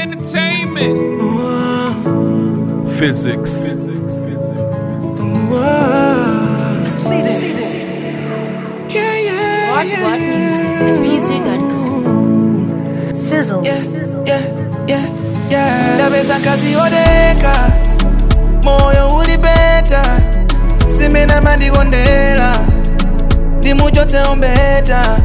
Entertainment. Physics. See this. What music? TheBeezy.com. Sizzle. Ndapeza kazi odeka moyo uli beta simena mandigondela ndimujote ombeta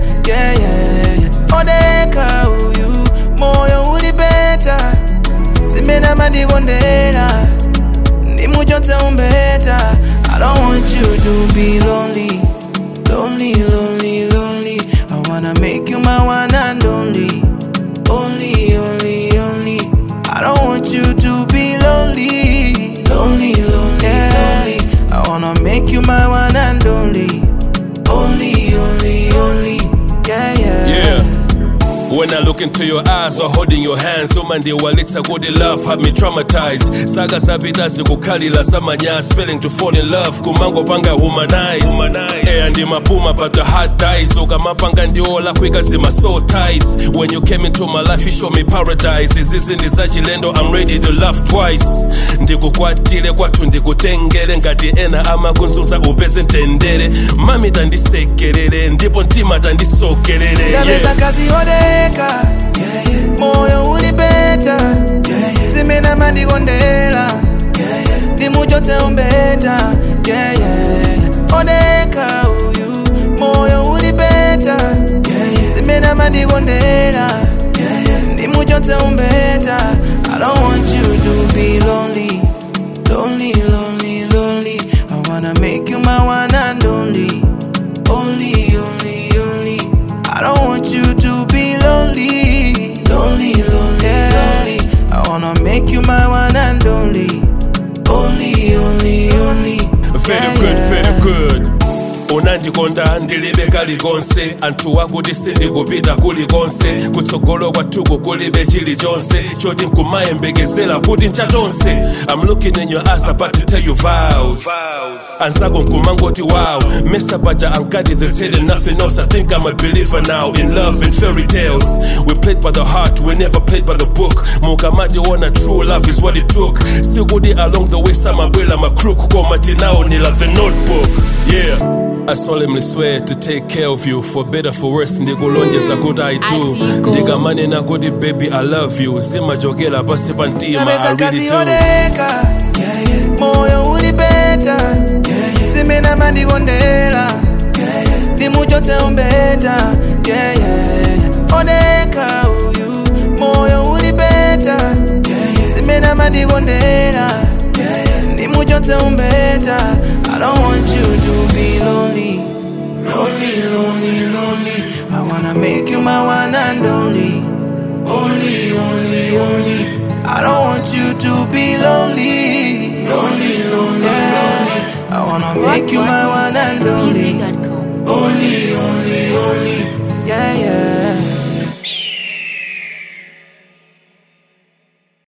odeka uyu moyo uli beta simena mandigondela ndimujote ombeta. I don't want you to be lonely, lonely, lonely, lonely. I wanna make you my one and only, only, only, only. I don't want you to be lonely, lonely, lonely, lonely. I wanna make you my one and only, only, only, only. Yeah. When I look into your eyes or holding your hands, so man, the wallet's good love have me traumatized. Saga sabita zikukalila samanyas, failing to fall in love, kumango panga humanize. And in my puma but the heart dies. So kama panga ndiola quicker zima soul ties. When you came into my life, you show me paradise. Is this in the Zachilendo? I'm ready to love twice. Ndiku kwatile kwatu ndiku tengere, ngati ena ama kunzuza upeze ntendere. Mami tandisekerere, ndipo ntima tandisokerere. Ndapeza kazi odeka moyo uli beta simena mandigondela ndimujote ombeta odeka uyu moyo uli beta simena mandigondela ndimujote ombeta. I don't want you to be lonely, lonely, lonely, lonely. I wanna make you my one and only, only, only, only. I don't want you to be lonely, lonely, lonely, lonely. I wanna make you my one and only, only, only, only. Very good. Unandikonda ndilibe kalikonse, anthu wakuti sindikupita kulikonse, kutsogolo kwathuku kulibe chilichonse, choti nkumayembekezera kuti nchatonse. I'm looking in your eyes about to tell you vows. Anzako nkumangoti wow, mesa paja ankati there's hidden nothing else. I think I'm a believer now in love and fairy tales. We played by the heart, we never played by the book. Mukamati wona true love is what it took. Sigudi along the way samabwela makrook, komati now nila the notebook. Yeah. I solemnly swear to take care of you, for better for worse. Ndikulonjeza kuti I do. Ndigamane na kuti baby I love you. Zima jogela pasi pantima I really do. Odeka moyo uli beta simena mandigondela ndimujote ombeta odeka uyu moyo uli beta simena mandigondela ndimujote ombeta. I don't want you to be lonely, lonely, lonely, lonely. I wanna make you my one and only, only, only, only. I don't want you to be lonely, lonely, lonely, lonely. I wanna make you my one and only, only, only, only. Yeah.